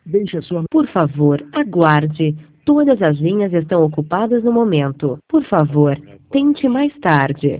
Deixe a sua... Por favor, aguarde. Todas as linhas estão ocupadas no momento. Por favor, tente mais tarde.